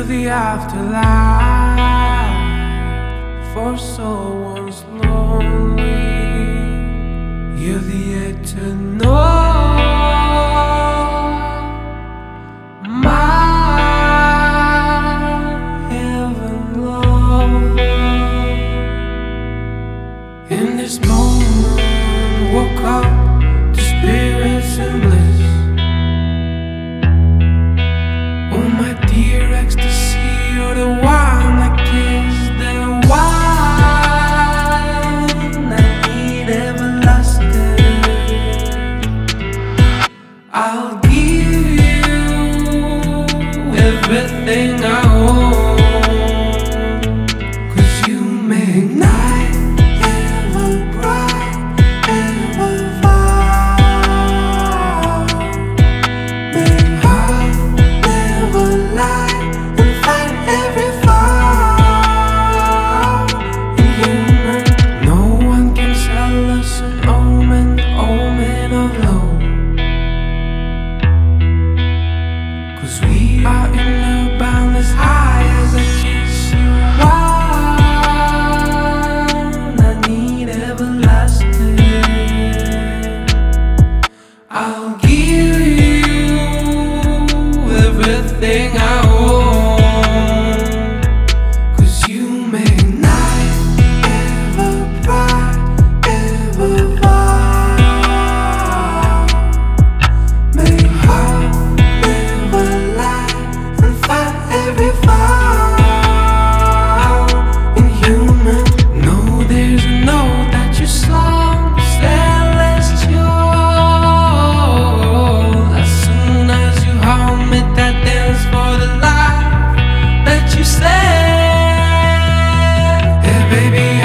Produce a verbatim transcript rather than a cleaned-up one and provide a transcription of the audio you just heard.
the afterlife for someone's lonely. You're the eternal, my heaven, Lord. In this moment, woke up to spirits and bliss. Oh, my dear ecstasy, you're the wine that gives the wine I need everlasting. I'll give you everything I own, 'cause you make night ever bright, ever far. Make heart never lie and fight every fall. Inhuman, no one can sell us an omen, omen of love. 'Cause we are in the boundless high as I kiss you wild. I need everlasting. I'll give you everything I own, 'cause you make night ever bright, ever far. Make heart never lie and fight every fall. Inhuman, no, there's a note that you song celestial. As soon as you hum it, that dance for the life that you said. Yeah, baby,